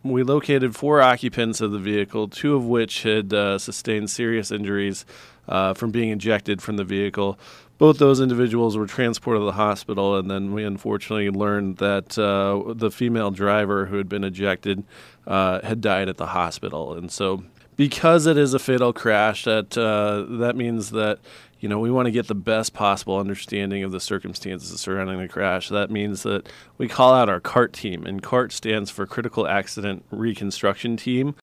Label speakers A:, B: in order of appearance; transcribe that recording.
A: we located 4 occupants of the vehicle, 2 of which had sustained serious injuries from being ejected from the vehicle. Both those individuals were transported to the hospital, and then we unfortunately learned that the female driver who had been ejected had died at the hospital. And so because it is a fatal crash, that means that we want to get the best possible understanding of the circumstances surrounding the crash. That means that we call out our CART team, and CART stands for Critical Accident Reconstruction Team.